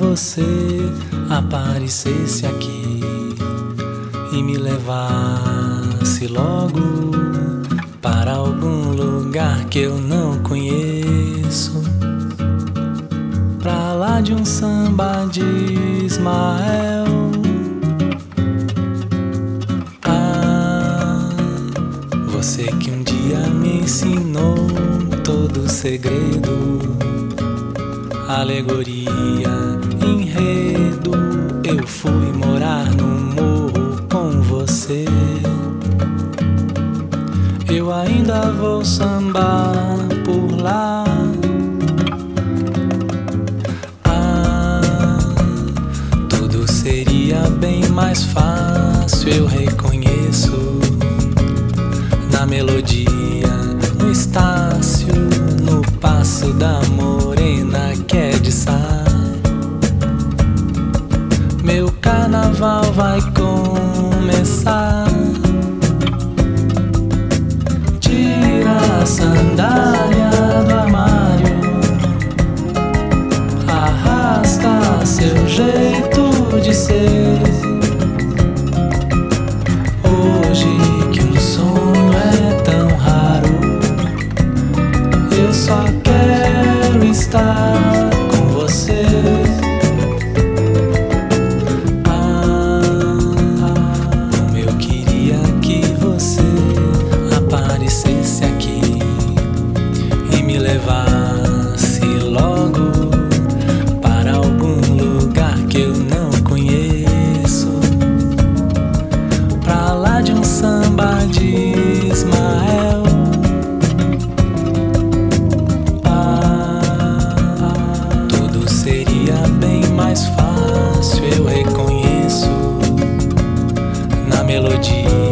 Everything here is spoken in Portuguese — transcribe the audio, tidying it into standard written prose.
você aparecesse aqui e me levasse logo para algum lugar que eu não conheço, pra lá de um samba de Ismael. Ah, você que um dia me ensinou todo o segredo, alegoria, enredo. Eu fui morar no morro com você. Eu ainda vou sambar por lá. Ah, tudo seria bem mais fácil, eu reconheço, na melodia, no Estácio, no passo da morena que é de Sá. Meu carnaval vai começar. Tira a sandália do armário, arrasta seu jeito de ser. Hoje que um sonho é tão raro, eu só quero estar com você. Como eu queria que você aparecesse aqui e me levasse logo para algum lugar que eu não conheço, pra lá de um samba de Ismael. Tudo seria bem mais fácil, eu reconheço, na melodia,